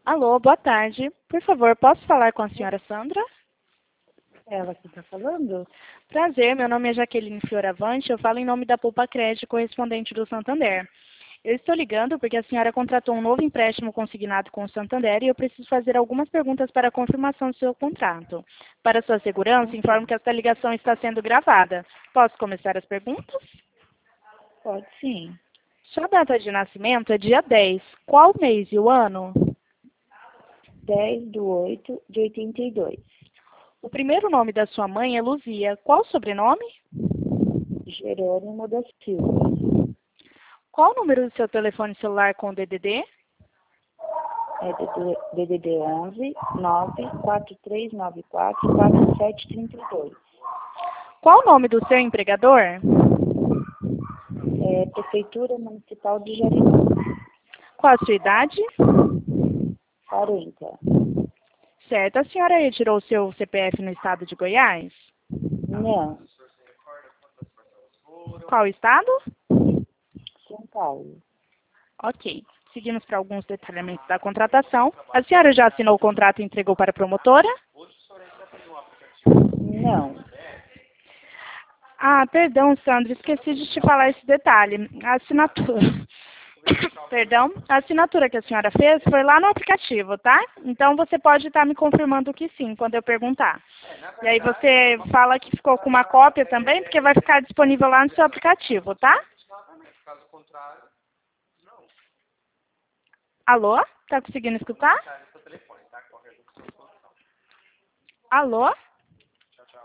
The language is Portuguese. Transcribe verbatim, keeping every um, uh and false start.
Alô, boa tarde. Por favor, posso falar com a senhora Sandra? Ela que está falando? Prazer, meu nome é Jaqueline Fioravante, eu falo em nome da Poupa Crédito, correspondente do Santander. Eu estou ligando porque a senhora contratou um novo empréstimo consignado com o Santander e eu preciso fazer algumas perguntas para a confirmação do seu contrato. Para sua segurança, informo que esta ligação está sendo gravada. Posso começar as perguntas? Pode sim. Sua data de nascimento é dia dez. Qual mês e o ano? dez de oito de oitenta e dois. O primeiro nome da sua mãe é Luzia. Qual o sobrenome? Jerônimo da Silva. Qual o número do seu telefone celular com D D D? É D D D onze nove quatro três nove quatro quatro sete três dois. Qual o nome do seu empregador? É Prefeitura Municipal de Jarinu. Qual a sua idade? quarenta. Certo. A senhora retirou o seu C P F no estado de Goiás? Não. Qual o estado? São Paulo. Ok. Seguimos para alguns detalhamentos da contratação. A senhora já assinou o contrato e entregou para a promotora? Não. Ah, perdão, Sandra, esqueci de te falar esse detalhe. A assinatura... Perdão, a assinatura que a senhora fez foi lá no aplicativo, tá? Então você pode estar me confirmando que sim, quando eu perguntar. E aí você fala que ficou com uma cópia também, porque vai ficar disponível lá no seu aplicativo, tá? Alô? Tá conseguindo escutar? Alô?